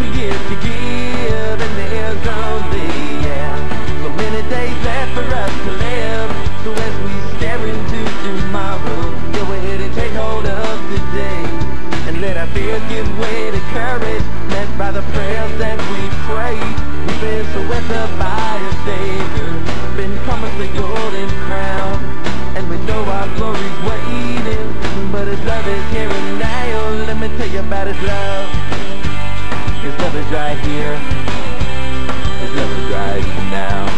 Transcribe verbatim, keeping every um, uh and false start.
for years to give, and there's only, yeah, so many days left for us to live. So as we stare into tomorrow, go ahead and take hold of today, and let our fears give way to courage, led by the prayers that we pray. We've been so weathered by a Savior, been promised a golden crown, and we know our glory's waiting, but His love is here and now. Let me tell you about His love. His love is right here. His love is right now.